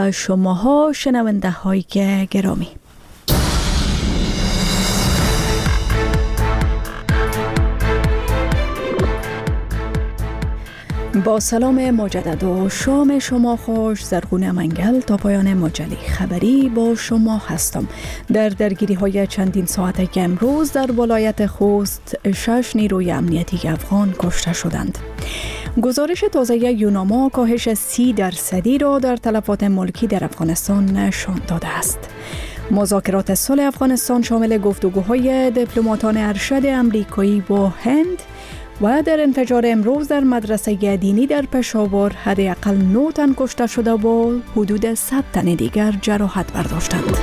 شماها شنونده های گرامی. با سلام مجدد و شام شما خوش. زرغون منگل تا پایان مجله خبری با شما هستم. در درگیری های چندین ساعت امروز در ولایت خوست 6 نیروی امنیتی افغان کشته شدند. گزارش تازه یوناما کاهش 30% را در تلفات ملکی در افغانستان نشان داده است. مذاکرات صلح افغانستان شامل گفتگوهای دیپلماتان ارشد امریکایی با هند و در انفجار امروز در مدرسه دینی در پشاور حداقل 9 تن کشته شده و حدود 100 تن دیگر جراحت برداشتند.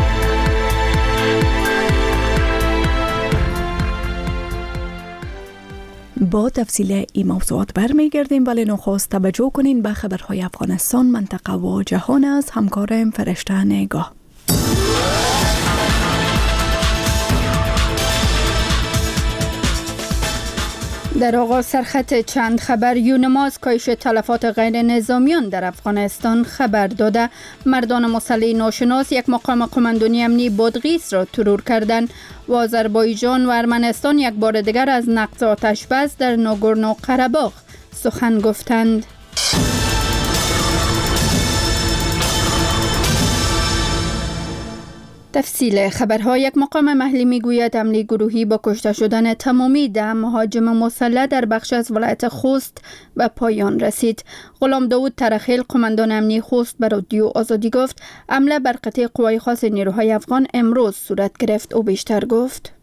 با تفصیل این موضوعات برمیگردیم، ولی نخست توجه کنین به خبرهای افغانستان، منطقه و جهان از همکارم فرشته نگاه. در آغاز سرخط چند خبر. یونما از کاهش تلفات غیر نظامیان در افغانستان خبر داده. مردان مسلح ناشناس یک مقام قماندانی امنی بادغیس را ترور کردند و آذربایجان و ارمنستان یک بار دیگر از نقض آتشبس در ناگورنو قره‌باغ سخن گفتند. تفصیل خبرها. یک مقام محلی میگوید حمله گروهی با کشته شدن تمامی 10 مهاجم مسلح در بخش از ولایت خوست به پایان رسید. غلام داود ترخیل قماندان امنی خوست به رادیو آزادی گفت حمله بر قطع قوای خاص نیروهای افغان امروز صورت گرفت. او بیشتر گفت: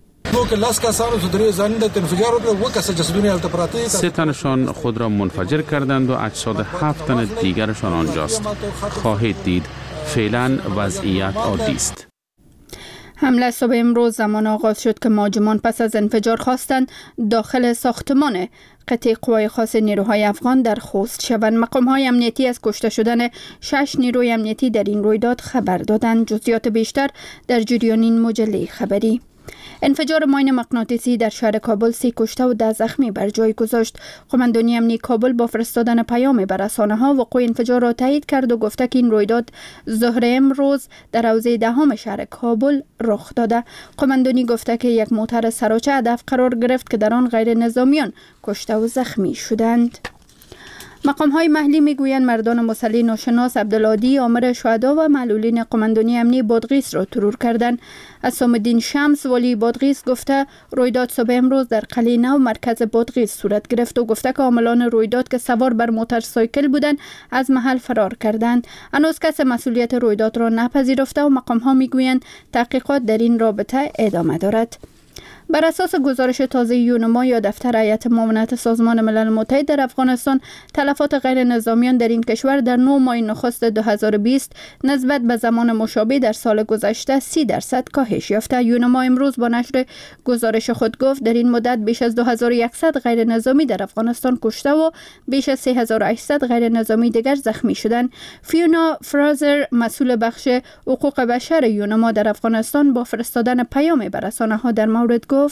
3 تنشان خود را منفجر کردند و اجساد 7 تن دیگرشان آنجاست. خواهید دید فعلا وضعیت عادی است. حمله صبح امروز زمان آغاز شد که مهاجمان پس از انفجار خواستند داخل ساختمان قطع قوای خاص نیروهای افغان در خوست شوند. مقام‌های امنیتی از کشته شدن 6 نیروی امنیتی در این رویداد خبر دادند. جزئیات بیشتر در جریان این مجله خبری. انفجار ماین مغناطیسی در شهر کابل 30 کشته و 10 زخمی بر جای گذاشت. قماندانی امنی کابل با فرستادن پیام به رسانه‌ها وقوع انفجار را تایید کرد و گفته که این رویداد ظهر امروز در حوزه 10 شهر کابل رخ داده. قماندانی گفته که یک موتر سراچه هدف قرار گرفت که در آن غیر نظامیان کشته و زخمی شدند. مقام‌های محلی میگویند مردان مسلح ناشناس عبدالعادی آمر شهدا و معلولین قماندانی امنی بادغیس را ترور کردند. عصام الدین شمس والی بادغیس گفته رویداد صبح امروز در قلعه نو مرکز بادغیس صورت گرفت و گفته که عاملان رویداد که سوار بر موتورسایکل بودند از محل فرار کردند. هنوز کس مسئولیت رویداد را نپذیرفته و مقام‌ها میگویند تحقیقات در این رابطه ادامه دارد. بر اساس گزارش تازه یونما یا دفتر هیئت معاونت سازمان ملل متحد در افغانستان، تلفات غیر نظامیان در این کشور در 9 ماه نخست 2020 نسبت به زمان مشابه در سال گذشته 30% کاهش یافته. یونما امروز با نشر گزارش خود گفت در این مدت بیش از 2100 غیر نظامی در افغانستان کشته و بیش از 3800 غیر نظامی دیگر زخمی شدند. فیونا فرازر مسئول بخش حقوق بشر یونما در افغانستان با فرستادن پیام به رسانه‌ها در مورد گفت: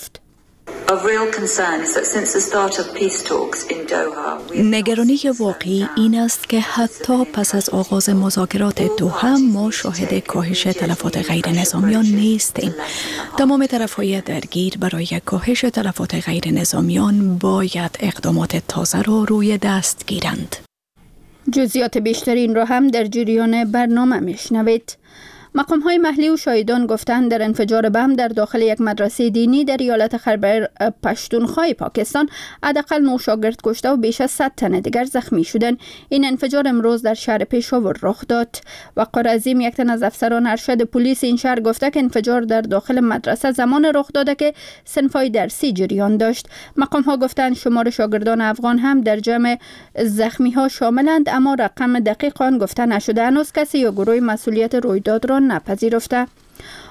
نگرانی واقعی این است که حتی پس از آغاز مذاکرات دوحه ما شاهد کاهش تلفات غیر نظامیان نیستیم. تمام طرف‌های درگیر برای کاهش تلفات غیر نظامیان باید اقدامات تازه را روی دست گیرند. جزئیات بیشتر این را هم در جریان برنامه میشنوید. مقام‌های محلی و شاهدان گفتند در انفجار بم در داخل یک مدرسه دینی در ایالت خیبر پختونخوا پاکستان حداقل 9 شاگرد کشته و بیش از 100 تن دیگر زخمی شدند. این انفجار امروز در شهر پشاور رخ داد. وقار عظیم، یک تن از افسران ارشد پلیس این شهر گفته که انفجار در داخل مدرسه زمان رخ داده که صنف‌های درسی جریان داشت. مقام‌ها گفتند شمار شاگردان افغان هم در جمع زخمی‌ها شاملند، اما رقم دقیق آن گفته نشده. هنوز کسی یا گروه مسئولیت رویداد را نپذیرفته.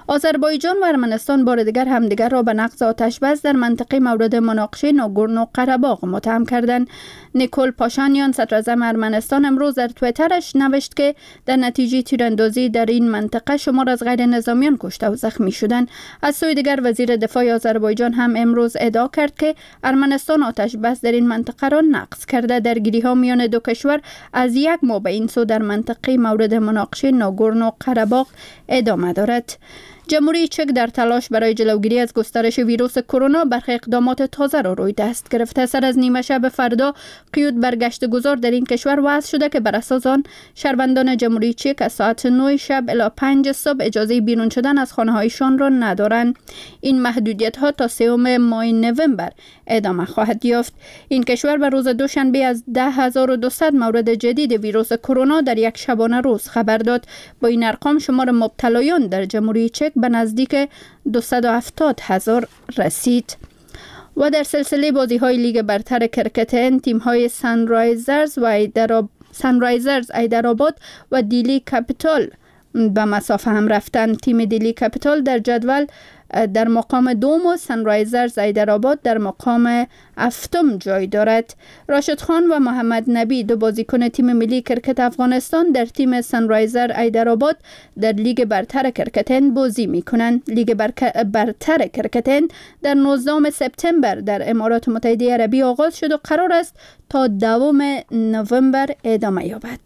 آذربایجان و ارمنستان بار دیگر همدیگر را به نقض آتش بس در منطقه مورد مناقشه ناگورنو قره‌باغ متهم کردند. نیکول پاشانیان صدراعظم ارمنستان امروز در توییترش نوشت که در نتیجه تیراندازی در این منطقه شمار از غیر نظامیان کشته و زخمی شدند. از سوی دیگر وزیر دفاع آذربایجان هم امروز ادعا کرد که ارمنستان آتش بس در این منطقه را نقض کرده. درگیری‌ها میان دو کشور از یک ماه به این سو در منطقه مورد مناقشه ناگورنو قره‌باغ ادامه دارد. جمهوری چک در تلاش برای جلوگیری از گسترش ویروس کرونا برخی اقدامات تازه را روی دست گرفته. سر از نیمه شب فردا قیود برگشت گذار در این کشور وضع شده که بر اساس آن شهروندان جمهوری چک از ساعت 9 شب الی 5 صبح اجازه بیرون شدن از خانه‌هایشان را ندارند. این محدودیت‌ها تا 3 ماه نوامبر ادامه خواهد یافت. این کشور به روز دوشنبه از 10,200 مورد جدید ویروس کرونا در یک شبانه روز خبر داد. با این ارقام شمار مبتلایان در جمهوری چک به نزدیک 270,000 رسید. و در سلسله بازی‌های لیگ برتر کرکت تیم‌های سانرایزرز ایدرآباد و دیلی کپیتال به مسافه هم رفتند. تیم دیلی کپیتال در جدول در مقام دوم و سانرایزرز ایدرآباد در مقام هفتم جای دارد. راشد خان و محمد نبی دو بازیکن تیم ملی کرکت افغانستان در تیم سانرایزر ایدرآباد در لیگ برتر کرکتن بازی می‌کنند. لیگ برتر کرکتن در 19 سپتامبر در امارات متحده عربی آغاز شد و قرار است تا 2 نوامبر ادامه یابد.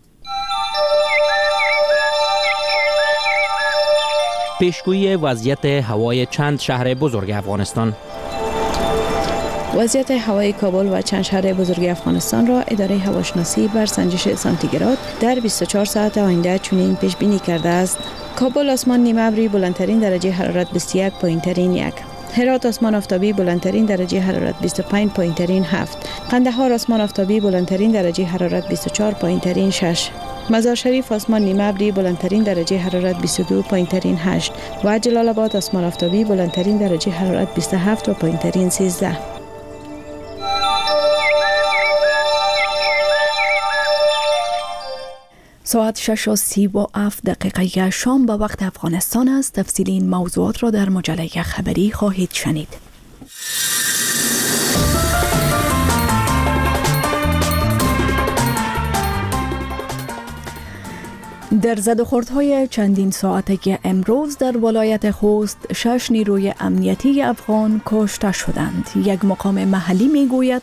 پیشگویی وضعیت هوای چند شهر بزرگ افغانستان. وضعیت هوای کابل و چند شهر بزرگ افغانستان را اداره هواشناسی بر سنجش سانتیگراد در 24 ساعت آینده چنین پیش بینی کرده است: کابل آسمان نیمه ابری بلندترین درجه حرارت 21 پایینترین 1. هرات آسمان آفتابی بلندترین درجه حرارت 25 پایینترین 7. قندهار آسمان آفتابی بلندترین درجه حرارت 24 پایینترین 6. مزار شریف آسمان نیمه ابری بلندترین درجه حرارت 22 پایینترین 8 و جلال آباد آسمان آفتابی بلندترین درجه حرارت 27 و پایینترین 13. ساعت 6:37 شام به وقت افغانستان است. تفصیل این موضوعات را در مجله خبری خواهید شنید. در زدوخوردهای چندین ساعته امروز در ولایت خوست 6 نیروی امنیتی افغان کشته شدند. یک مقام محلی میگوید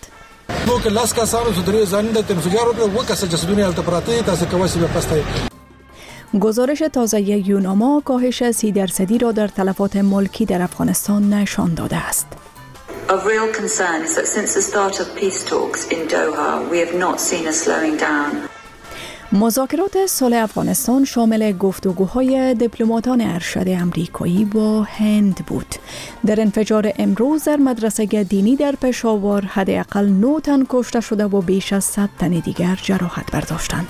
گزارش تازه یوناما کاهش 30% را در تلفات ملکی در افغانستان نشان داده است. Of real concern is that since the start of peace talks in Doha, we have not seen a slowing down. مذاکرات صلح افغانستان شامل گفتگوهای دیپلماتان ارشد امریکایی با هند بود. در انفجار امروز در مدرسه دینی در پشاور حداقل 9 تن کشته شده و بیش از 100 تن دیگر جراحت برداشتند.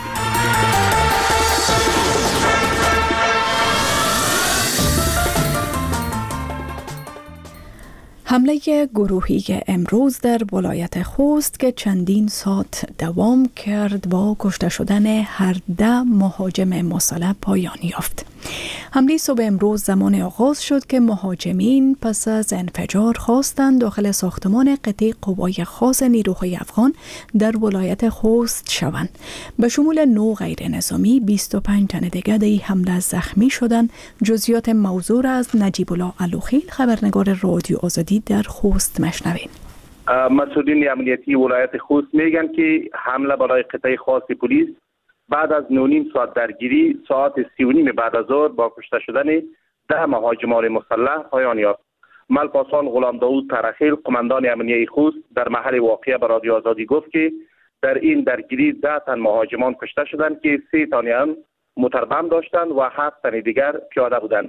حمله گروهی امروز در ولایت خوست که چندین ساعت دوام کرد با کشته شدن هر 10 مهاجم مسلح پایان یافت. حمله صبح امروز زمان آغاز شد که مهاجمین پس از انفجار خواستند داخل ساختمان قطعه قوای خاص نیروهای افغان در ولایت خوست شوند. به شمول 9 غیر نظامی 25 تن دیگر در این حمله زخمی شدند. جزئیات موضوع را از نجیب الله علوخیل خبرنگار رادیو آزادی در خوست مشنویم. مسئولین امنیتی ولایت خوست میگن که حمله برای قطعه خاص پلیس بعد از 9.5 ساعت درگیری ساعت 3:30 بعد از ظهر با کشته شدن 10 مهاجمان مسلح پایان یافت. ملپاسان غلام داود ترخیل قماندان امنیتی خوست در محل واقعه به رادیو آزادی گفت که در این درگیری 10 تن مهاجمان کشته شدند که 3 تن موتربم داشتند و 7 تن دیگر پیاده بودند.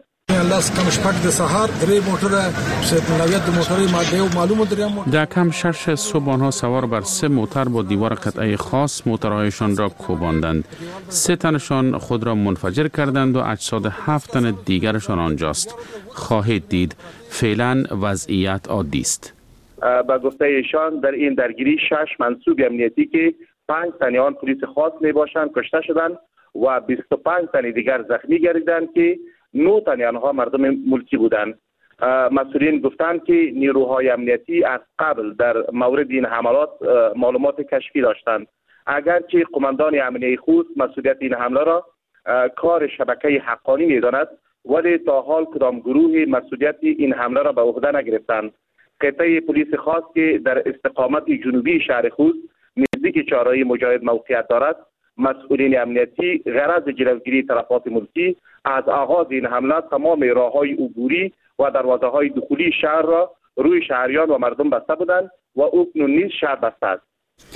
در کم 6 صبحانه سوار بر 3 موتر با دیوار قطعه خاص موترهایشان را کوباندند. 3 تنشان خود را منفجر کردند و اجساد 7 تن دیگرشان آنجاست. خواهید دید فعلا وضعیت عادی است. با گفته ایشان در این درگیری 6 منصوب امنیتی که 5 تن آن پلیس خاص می باشند کشته شدند و 25 تن دیگر زخمی گردیدند که 9 تن آنها مردم ملکی بودند. مسئولین گفتند که نیروهای امنیتی از قبل در مورد این حملات معلومات کشفی داشتند. اگرچه قماندان امنیه خوست مسئولیت این حمله را کار شبکه حقانی می‌داند، ولی تا حال کدام گروه مسئولیت این حمله را به عهده نگرفتند. قطعه پلیس خاص که در استقامت جنوبی شهر خوست نزدیک چهارراه مجاهد موقعیت دارد، مسئولین امنیتی غرض جلوگیری تلفات ملکی از آغاز این حمله تمام راه‌های عبوری و دروازه‌های دخولی شهر را روی شهریان و مردم بسته بودند و اکنون نیز شهر بسته است.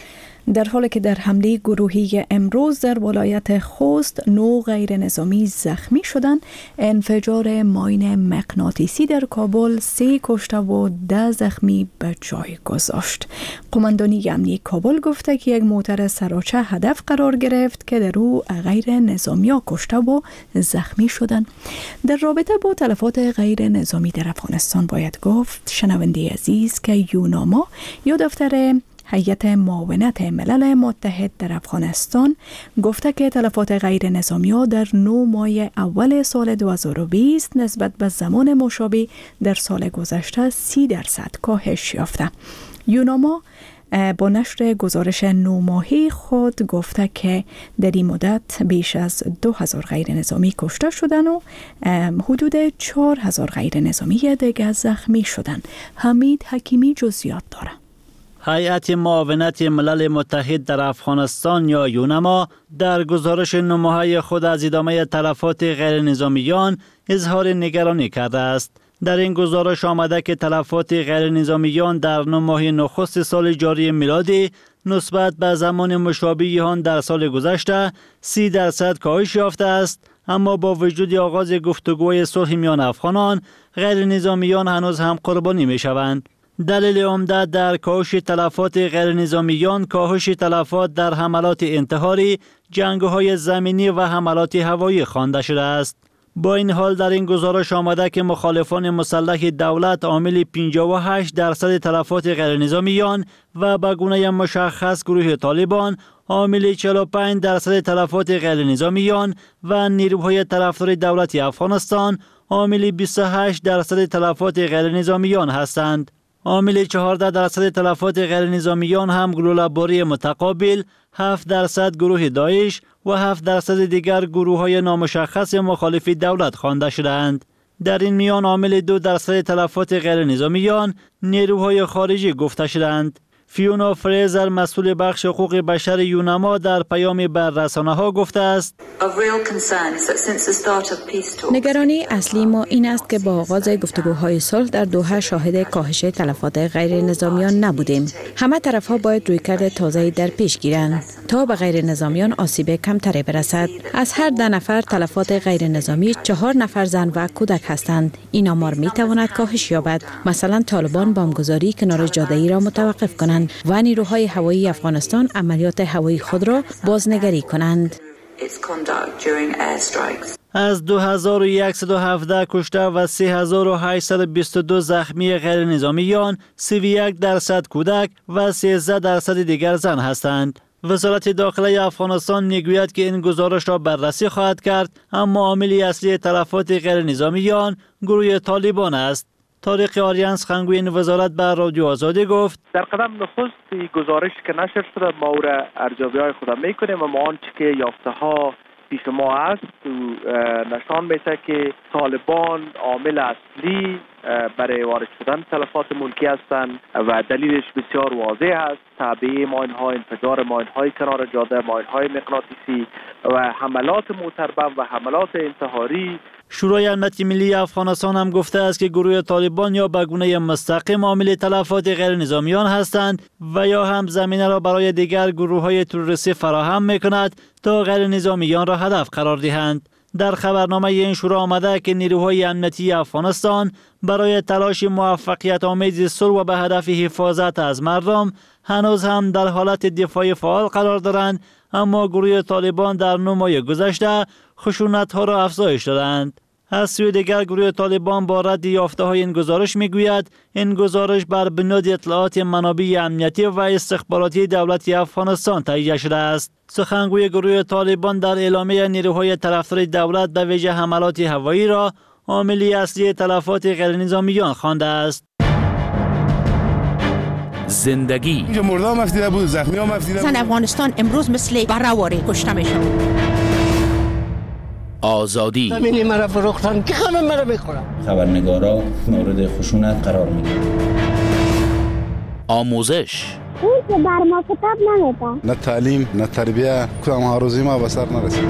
در حالی که در حمله گروهی امروز در ولایت خوست 9 غیر نظامی زخمی شدند، انفجار ماین مغناطیسی در کابل 3 کشته و 10 زخمی به جای گذاشت. قماندانی امنیه کابل گفته که یک موتر سراچه هدف قرار گرفت که در او غیر نظامی‌ها کشته و زخمی شدند. در رابطه با تلفات غیر نظامی در افغانستان باید گفت شنونده عزیز که یوناما یا دفتر هیئت معاونت ملل متحد در افغانستان گفته که تلفات غیر نظامی‌ها در 9 ماه اول سال 2020 نسبت به زمان مشابه در سال گذشته 30% کاهش یافته. یوناما با نشر گزارش 9 ماهه خود گفته که در این مدت بیش از 2000 غیر نظامی کشته شدن و حدود 4000 غیر نظامی دیگر زخمی شدن. حمید حکیمی جزئیات داره. هیئت معاونت ملل متحد در افغانستان یا یونما در گزارش 9 ماهه خود از ادامه تلفات غیر نظامیان اظهار نگرانی کرده است. در این گزارش آمده که تلفات غیر نظامیان در 9 ماه نخست سال جاری میلادی نسبت به زمان مشابه آن در سال گذشته 30% کاهش یافته است، اما با وجود آغاز گفتگوی صلح میان افغانان غیر نظامیان هنوز هم قربانی می شوند. دلیل عمده در کاهش تلفات غیر نظامیان کاهش تلفات در حملات انتحاری، جنگ‌های زمینی و حملات هوایی خوانده شده است. با این حال در این گزارش آمده که مخالفان مسلح دولت عامل 58% تلفات غیر نظامیان و به گونه مشخص گروه طالبان عامل 45% تلفات غیر نظامیان و نیروهای طرفدار دولت افغانستان عامل 28% تلفات غیر نظامیان هستند. عامل 14% تلفات غیر نظامیان هم گلوله‌باری متقابل، 7% گروه داعش و 7% دیگر گروه‌های نامشخص مخالف دولت خوانده شدند. در این میان عامل 2% تلفات غیر نظامیان نیروهای خارجی گفته شدند. فیونا فریزر مسئول بخش حقوق بشر یونما در پیامی بر رسانه‌ها گفته است: نگرانی اصلی ما این است که با آغاز گفتگوهای صلح در دوحه شاهد کاهش تلفات غیر نظامیان نبودیم. همه طرف‌ها باید رویکرد تازه‌ای در پیش گیرند تا به غیر نظامیان آسیب کمتری برسد. از هر 10 نفر تلفات غیر نظامی 4 نفر زن و کودک هستند. این آمار می‌تواند کاهش یابد. مثلا طالبان بمبگذاری کنار جاده‌ای را متوقف کنند و نیروهای هوایی افغانستان عملیات هوایی خود را بازنگری کنند. از 2117 کشته و 3822 زخمی غیر نظامیان 31% کودک و 13% دیگر زن هستند. وزارت داخله افغانستان میگوید که این گزارش را بررسی خواهد کرد، اما عامل اصلی تلفات غیر نظامیان گروه طالبان است. طارق آریان سخنگوی وزارت به رادیو آزادی گفت: در قدم نخست گزارش که نشر شده ما او را ارزیابی‌های خود میکنیم و ما آنچه که یافته ها پیش ما است نشان میده که طالبان عامل اصلی برای وارد شدن تلفات ملکی هستند و دلیلش بسیار واضح است. تعبیه ماین‌ها، انفجار ماین‌های کنار جاده، ماین‌های مغناطیسی و حملات موتربم و حملات انتحاری. شورای امنیت ملی افغانستان هم گفته است که گروه طالبان یا به گونه مستقیم عامل تلفات غیر نظامیان هستند و یا هم زمینه را برای دیگر گروه‌های تروریستی فراهم می‌کند تا غیر نظامیان را هدف قرار دهند. در خبرنامه این شورای آمده که نیروهای امنیتی افغانستان برای تلاش موفقیت آمیز صلح و به هدف حفاظت از مردم هنوز هم در حالت دفاعی فعال قرار دارند، اما گروه طالبان در 9 ماه گذشته خشونت‌ها را افزایش دادند. از سوی دیگر گروه طالبان با رد یافته‌های این گزارش میگوید این گزارش بر بنیاد اطلاعات منابع امنیتی و استخباراتی دولت افغانستان تهیه شده است. سخنگوی گروه طالبان در اعلامیه نیروهای طرفدار دولت به ویژه حملات هوایی را عامل اصلی تلفات غیرنظامیان خوانده است. زندگی اینجا مردا مفتیده بود، زخمی ها مفتیده بود. زن افغانستان امروز مثل بره‌واره کشته میشه. آزادی زمینی مرا فروختن که خانم مرا میخورم. خبرنگارا مورد خشونت قرار میگیرن. آموزش اون که بر ما کتاب نمیده. نه تعلیم نه تربیه کدام هاروزی ما به سر نرسید.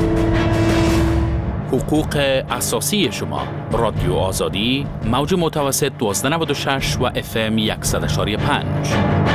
حقوق اساسی شما. رادیو آزادی موج متوسط 1296 و FM 100.5.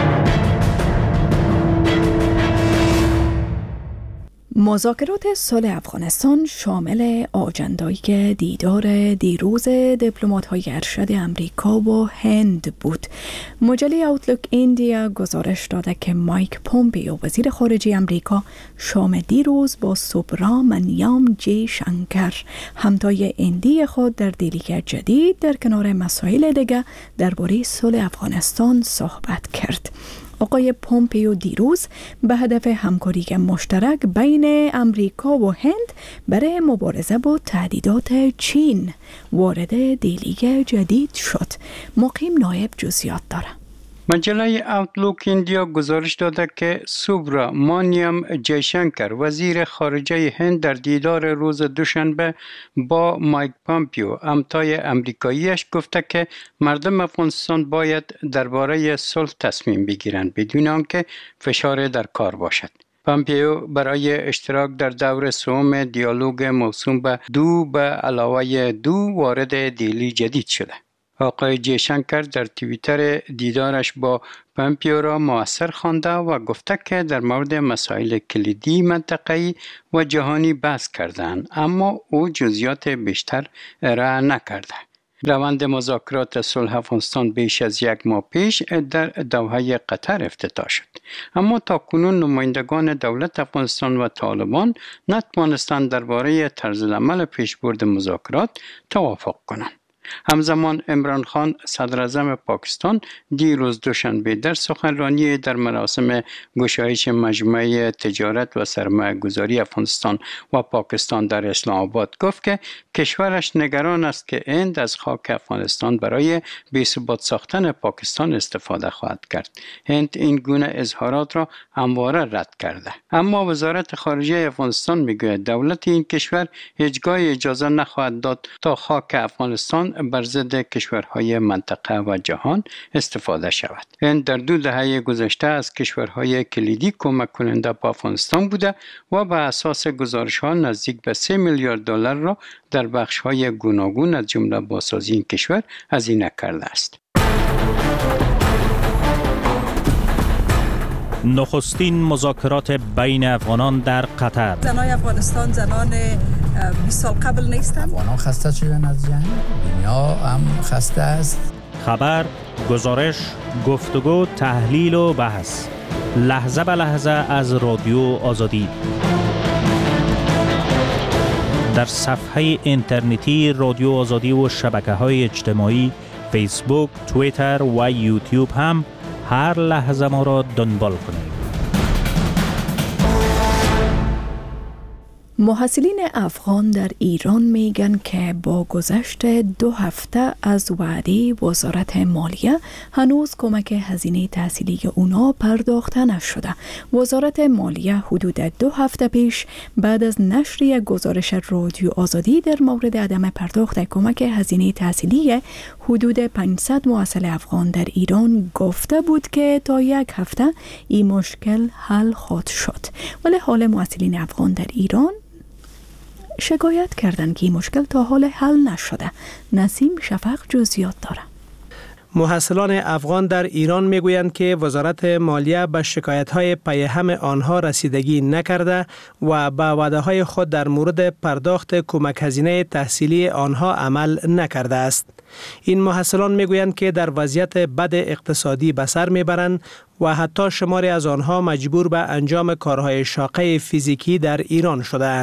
مذاکرات صلح افغانستان شامل آجندای دیدار دیروز دیپلمات‌های ارشد امریکا و هند بود. مجله اوتلوک ایندیا گزارش داده که مایک پومپیو وزیر خارجه امریکا شام دیروز با سوبرامانیام جی شنکر همتای هندی خود در دهلی جدید در کنار مسائل دیگر درباره صلح افغانستان صحبت کرد. آقای پومپیو دیروز به هدف همکاری مشترک بین امریکا و هند برای مبارزه با تهدیدات چین وارد دهلی جدید شد. مقیم نایب جزئیات داره. مجله اوتلوک ایندیا گزارش داده که سوبرامانیام جیشنکر وزیر خارجه هند در دیدار روز دوشنبه با مایک پومپیو همتای امریکاییش گفته که مردم افغانستان باید درباره صلح تصمیم بگیرند بدون آنکه فشار در کار باشد. پومپیو برای اشتراک در دور سوم دیالوگ موسوم به 2 به علاوه 2 وارد دهلی جدید شده. آقای جیشنکر در توییتر دیدارش با پومپیو را مؤثر خوانده و گفته که در مورد مسائل کلیدی منطقه‌ای و جهانی بحث کردند، اما او جزئیات بیشتر ارائه نکرده. روند مذاکرات صلح افغانستان بیش از 1 ماه پیش در دوحه قطر افتتاح شد، اما تاکنون نمایندگان دولت افغانستان و طالبان نتوانستند درباره طرز عمل پیشبرد مذاکرات توافق کنند. همزمان عمران خان صدر اعظم پاکستان دیروز دوشنبه در سخنرانی در مراسم گشایش مجمع تجارت و سرمایه گذاری افغانستان و پاکستان در اسلام آباد گفت که کشورش نگران است که هند از خاک افغانستان برای بی‌ثبات ساختن پاکستان استفاده خواهد کرد. هند این گونه اظهارات را همواره رد کرده، اما وزارت خارجه افغانستان میگوید دولت این کشور هیچگاه اجازه نخواهد داد تا خاک افغانستان بر ضد کشورهای منطقه و جهان استفاده شود. هند در 2 دهه گذشته از کشورهای کلیدی کمک کننده به افغانستان بوده و به اساس گزارش‌ها نزدیک به 3 میلیارد دلار را در بخش‌های گوناگون از جمله بازسازی این کشور هزینه کرده است. نخستین مذاکرات بین افغانان در قطر. زنای افغانستان زنان 20 سال قبل نیستند. افغانان خسته شدن از جنگ، دنیا هم خسته است. خبر، گزارش، گفتگو، تحلیل و بحث. لحظه به لحظه از رادیو آزادی. در صفحه اینترنتی رادیو آزادی و شبکه‌های اجتماعی فیسبوک، توییتر و یوتیوب هم هر لحظه ما را دنبال کنید. محصلین افغان در ایران میگن که با گذشت 2 هفته از وعده وزارت مالیه هنوز کمک هزینه تحصیلی اونا پرداخته نشده. وزارت مالیه حدود 2 هفته پیش بعد از نشر گزارش رادیو آزادی در مورد عدم پرداخت کمک هزینه تحصیلی حدود 500 محصل افغان در ایران گفته بود که تا 1 هفته این مشکل حل خواهد شد. ولی حال محصلین افغان در ایران شکایت کردند که این مشکل تا حال حل نشده. نسیم شفق جزئیات داره. محصلان افغان در ایران میگویند که وزارت مالیه به شکایت‌های پیهم آنها رسیدگی نکرده و به وعده‌های خود در مورد پرداخت کمک هزینه تحصیلی آنها عمل نکرده است. این محصلان میگویند که در وضعیت بد اقتصادی به سر میبرند و حتی شماری از آنها مجبور به انجام کارهای شاقه فیزیکی در ایران شده‌اند.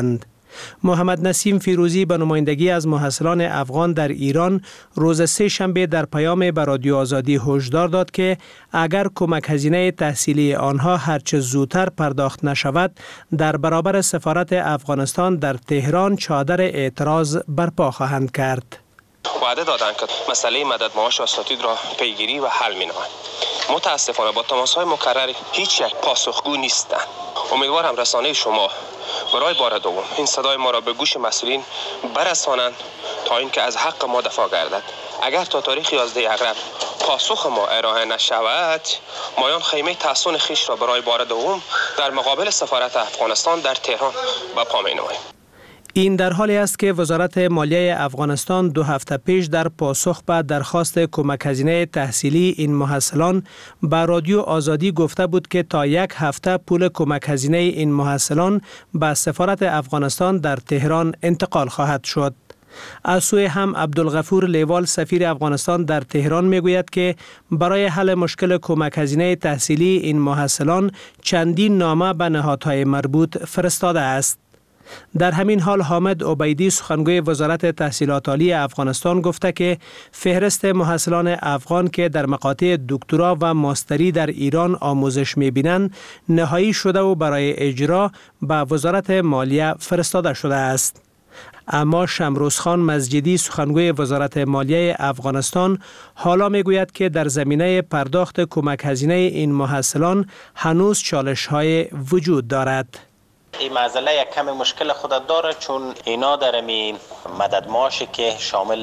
محمد نسیم فیروزی به نمایندگی از محصلان افغان در ایران روز سه شنبه در پیام به رادیو آزادی هشدار داد که اگر کمک هزینه تحصیلی آنها هرچه زودتر پرداخت نشود، در برابر سفارت افغانستان در تهران چادر اعتراض برپا خواهند کرد. وعده دادند که مسئله مدد معاش اساتید را پیگیری و حل می‌نمایند. متاسفانه با تماس‌های مکرر هیچ یک پاسخگو نیستند. امیدوارم رسانه شما برای بار دوم این صدای ما را به گوش مسئولین برسانند تا اینکه از حق ما دفاع گردد. اگر تا تاریخ 11 اغرب پاسخ ما ارائه نشود، مایان خیمه تحصن خیش را برای بار دوم در مقابل سفارت افغانستان در تهران برپا می‌نماییم. این در حالی است که وزارت مالیه افغانستان 2 هفته پیش در پاسخ به درخواست کمک هزینه تحصیلی این محصلان به رادیو آزادی گفته بود که تا 1 هفته پول کمک هزینه این محصلان به سفارت افغانستان در تهران انتقال خواهد شد. از سوی هم عبدالغفور لیوال سفیر افغانستان در تهران میگوید که برای حل مشکل کمک هزینه تحصیلی این محصلان چندین نامه به نهادهای مربوط فرستاده است. در همین حال حامد عبیدی سخنگوی وزارت تحصیلات عالی افغانستان گفته که فهرست محصلان افغان که در مقاطع دکترا و ماستری در ایران آموزش می‌بینند نهایی شده و برای اجرا به وزارت مالیه فرستاده شده است. اما شمروزخان مزجدی سخنگوی وزارت مالیه افغانستان حالا میگوید که در زمینه پرداخت کمک هزینه این محصلان هنوز چالش‌های وجود دارد. این مسئله یک کم مشکل خود داره، چون اینا در می مدد معاشی که شامل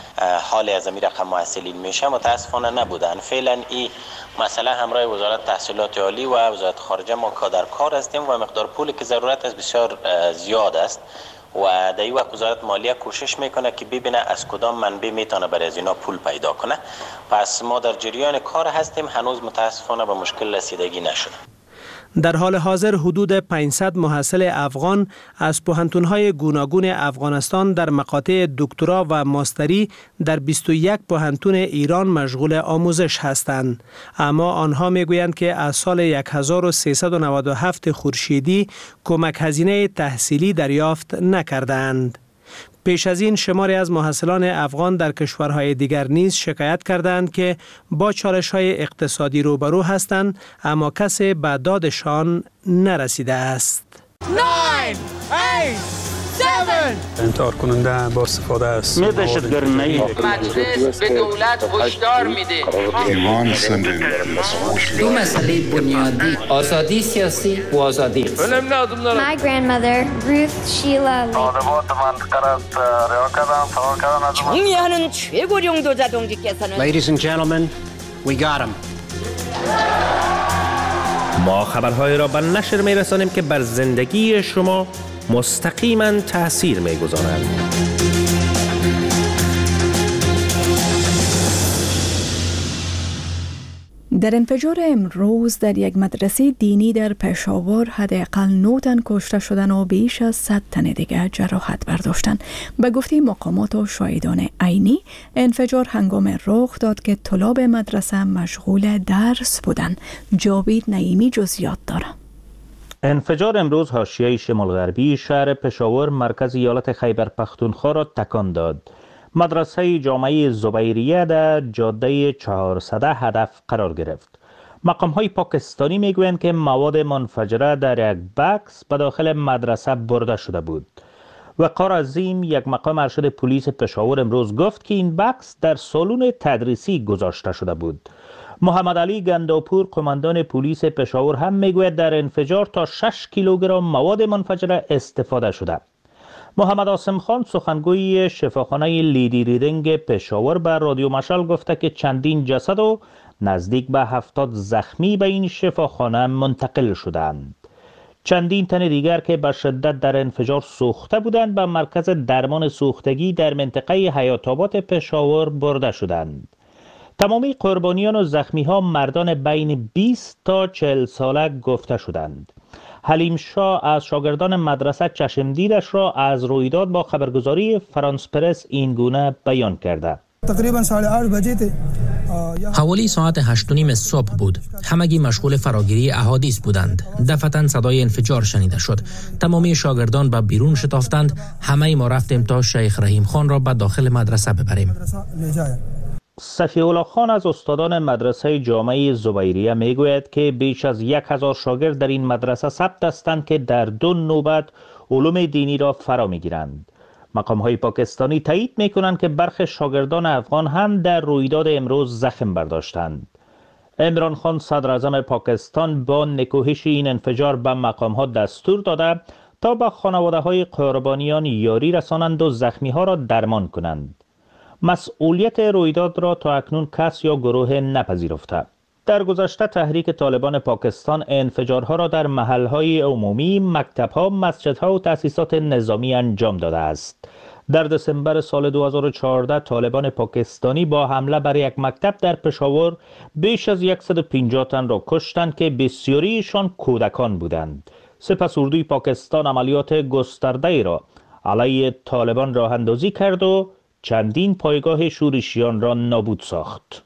حال از این رقم محصلین میشه متاسفانه نبودن. فعلا این مسئله همراه وزارت تحصیلات عالی و وزارت خارجه ما در کار هستیم و مقدار پولی که ضرورت است بسیار زیاد است و در این وقت وزارت مالیه کوشش میکنه که ببینه از کدام منبع میتونه برای از اینا پول پیدا کنه. پس ما در جریان کار هستیم، هنوز متاسفانه به مشکل رسیدگی نشده. در حال حاضر حدود 500 محصل افغان از پوهنتون‌های گوناگون افغانستان در مقاطع دکترا و ماستری در 21 پوهنتون ایران مشغول آموزش هستند، اما آنها میگویند که از سال 1397 خورشیدی کمک هزینه تحصیلی دریافت نکردند. پیش از این شماری از محصلان افغان در کشورهای دیگر نیز شکایت کردند که با چالش‌های اقتصادی روبرو هستند، اما کسی به دادشان نرسیده است. 9 8 7 انتحار کننده با استفاده است. مجلس به دولت هشدار میده. دو مسئله بنیادی، آزادی سیاسی و آزادی اقتصادی. My grandmother, Ruth Sheila Lee. 정의하는 최고령 도자동지께서는 Ladies and gentlemen, we got him. ما خبرهای را به نشر می‌رسانیم که بر زندگی شما مستقیما تأثیر می‌گذارند. در انفجار امروز در یک مدرسه دینی در پشاور حداقل 9 تن کشته شدند و بیش از 100 تن دیگر جراحت برداشتند. به گفته مقامات و شاهدان عینی، انفجار هنگام رخ داد که طلاب مدرسه مشغول درس بودند. جاوید نعیمی جزئیات دارد. انفجار امروز حاشیه شمال غربی شهر پشاور مرکز ایالت خیبر پختونخوا را تکان داد. مدرسه جامعه زبیریه در جاده 400 هدف قرار گرفت. مقام‌های پاکستانی میگویند که مواد منفجره در یک بکس به داخل مدرسه برده شده بود. وقار عظیم، یک مقام ارشد پلیس پشاور امروز گفت که این بکس در سالن تدریسی گذاشته شده بود. محمد علی گنداپور قماندان پلیس پشاور هم میگوید در انفجار تا 6 کیلوگرم مواد منفجره استفاده شده. محمد عاصم خان سخنگوی شفاخانه لیدی ریدینگ پشاور به رادیو مشعل گفته که چندین جسد و نزدیک به 70 زخمی به این شفاخانه منتقل شدند. چندین تن دیگر که به شدت در انفجار سوخته بودند به مرکز درمان سوختگی در منطقه حیات آباد پشاور برده شدند. تمامی قربانیان و زخمی ها مردان بین 20 تا 40 ساله گفته شدند. حلیم شاه از شاگردان مدرسه چشمدیدش را از رویداد با خبرگزاری فرانس پرس این گونه بیان کرده: تقریبا 8:30 بجه थे. حوالی ساعت 8:30 صبح بود. همگی مشغول فراگیری احادیث بودند. دفعتاً صدای انفجار شنیده شد. تمامی شاگردان به بیرون شتافتند. همه ما رفتیم تا شیخ رحیم خان را به داخل مدرسه ببریم. صفی الله خان از استادان مدرسه جامعه زبیریه میگوید که بیش از 1000 شاگرد در این مدرسه ثبت هستند که در 2 نوبت علوم دینی را فرا میگیرند. مقام‌های پاکستانی تایید می‌کنند که برخی شاگردان افغان هم در رویداد امروز زخم برداشتند. عمران خان صدر اعظم پاکستان با نکوهش این انفجار به مقام‌ها دستور داده تا به خانواده‌های قربانیان یاری رسانند و زخمی‌ها را درمان کنند. مسئولیت رویداد را تا اکنون کس یا گروه نپذیرفته. در گذشته تحریک طالبان پاکستان انفجارها را در محلهای عمومی، مکتبها، مسجدها و تأسیسات نظامی انجام داده است. در دسامبر سال 2014 طالبان پاکستانی با حمله بر یک مکتب در پشاور بیش از 150 تن را کشتند که بسیاریشان کودکان بودند. سپس اردوی پاکستان عملیات گسترده را علیه طالبان راه اندازی کرد و چندین پایگاه شورشیان را نابود ساخت.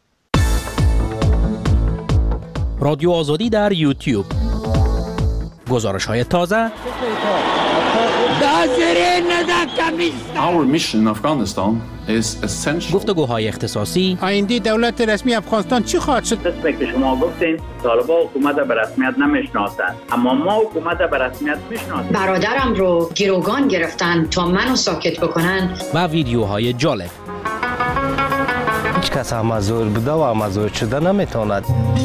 رادیو آزادی در یوتیوب. گزارش‌های تازه. گفتگوهای اختصاصی. آینده دولت رسمی افغانستان چی خواهد شد؟ که شما گفتین طالبان حکومت به رسمیت نمیشناسند، اما ما حکومت به رسمیت میشناسیم. برادرم رو گروگان گرفتن تا منو ساکت بکنن. و ویدیوهای جالب. هیچ کس مزور بوده و مزور شده نمیتواند.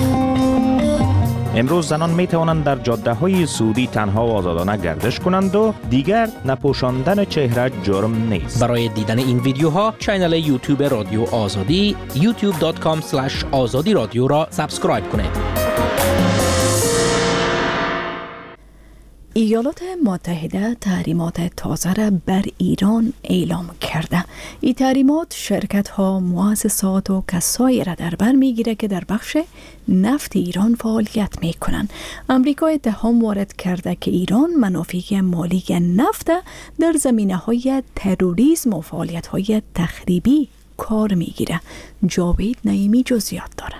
امروز زنان می توانند در جاده های سعودی تنها و آزادانه گردش کنند و دیگر نپوشاندن چهره جرم نیست. برای دیدن این ویدیوها چینل یوتیوب رادیو آزادی youtube.com/azadi رادیو را سابسکرایب کنید. ایالات متحده تحریمات تازه را بر ایران اعلام کرده. این تحریمات شرکت‌ها، مؤسسات و کسایی را در بر میگیره که در بخش نفت ایران فعالیت میکنند. امریکا اتهام وارد کرده که ایران منافع مالی نفت در زمینه‌های تروریسم و فعالیت‌های تخریبی کار میگیره. جاوید نعیمی جزئیات داره.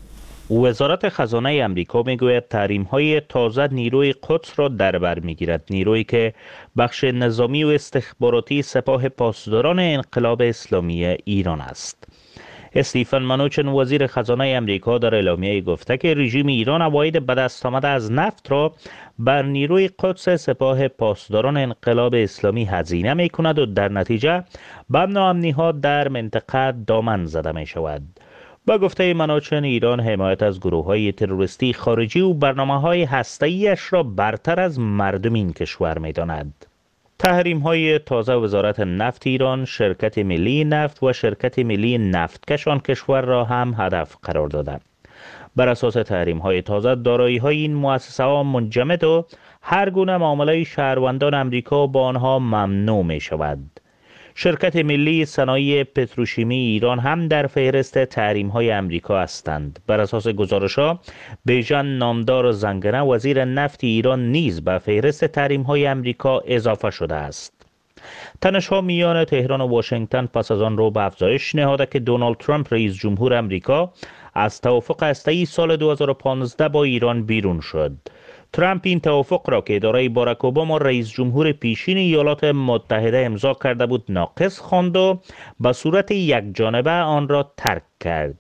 وزارت خزانه امریکا میگوید تحریم‌های تازه نیروی قدس را در بر میگیرد، نیرویی که بخش نظامی و استخباراتی سپاه پاسداران انقلاب اسلامی ایران است. استیفن منوچن وزیر خزانه امریکا در اعلامیه گفته که رژیم ایران عواید به دست آمده از نفت را بر نیروی قدس سپاه پاسداران انقلاب اسلامی هزینه می کند و در نتیجه به ناامنی‌ها در منطقه دامن زده می شود. با گفته منوچن ایران حمایت از گروه‌های تروریستی خارجی و برنامه‌های هسته‌ای‌اش را برتر از مردم این کشور می‌داند. تحریم‌های تازه وزارت نفت ایران، شرکت ملی نفت و شرکت ملی نفتکش آن کشور را هم هدف قرار دادند. بر اساس تحریم‌های تازه دارایی‌های این مؤسسه‌ها منجمد و هر گونه معامله شهروندان امریکا با آنها ممنوع می‌شود. شرکت ملی صنایع پتروشیمی ایران هم در فهرست تحریم‌های امریکا هستند. بر اساس گزارش‌ها بیژن نامدار زنگنه وزیر نفت ایران نیز به فهرست تحریم‌های امریکا اضافه شده است. تنش‌ها میان تهران و واشنگتن پس از آن رو به افزایش نهاده که دونالد ترامپ رئیس جمهور امریکا از توافق هسته‌ای سال 2015 با ایران بیرون شد. ترامپ این توافق را که اداره باراک اوباما رئیس جمهور پیشین ایالات متحده امضا کرده بود ناقص خواند و به صورت یکجانبه آن را ترک کرد.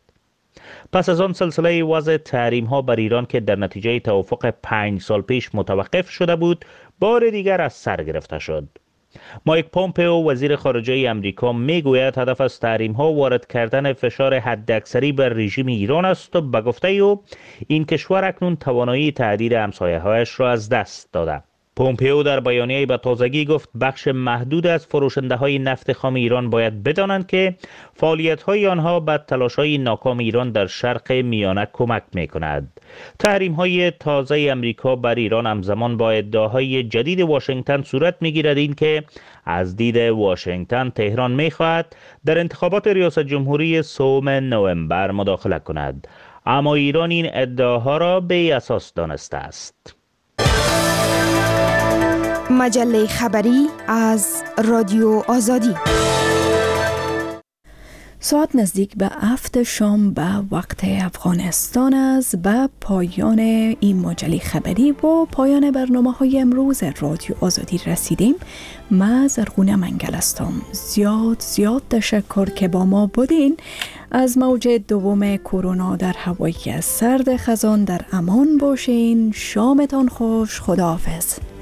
پس از آن سلسله وضع تحریم‌ها بر ایران که در نتیجه توافق 5 سال پیش متوقف شده بود بار دیگر از سر گرفته شد. مایک پومپئو وزیر خارجه امریکا میگوید هدف از تحریم‌ها وارد کردن فشار حداکثری بر رژیم ایران است و به گفته او این کشور اکنون توانایی تهدید همسایه‌هایش را از دست داده. پومپئو در بیانیه‌ای به تازگی گفت بخش محدود از فروشنده‌های نفت خام ایران باید بدانند که فعالیت‌های آنها به تلاش‌های ناکام ایران در شرق میانه کمک می‌کند. تحریم‌های تازه امریکا بر ایران همزمان با ادعاهای جدید واشنگتن صورت می‌گیرد این که از دید واشنگتن تهران می‌خواهد در انتخابات ریاست جمهوری 3 نوامبر مداخله کند، اما ایران این ادعاها را بی اساس دانسته است. مجله خبری از رادیو آزادی. ساعت نزدیک به 7 شام به وقت افغانستان است. به پایان این مجله خبری و پایان برنامه‌های امروز رادیو آزادی رسیدیم. من زرغونه منگل هستم. زیاد تشکر که با ما بودین. از موج دوم کرونا در هوایی سرد خزان در امان باشین. شامتان خوش. خداحافظ.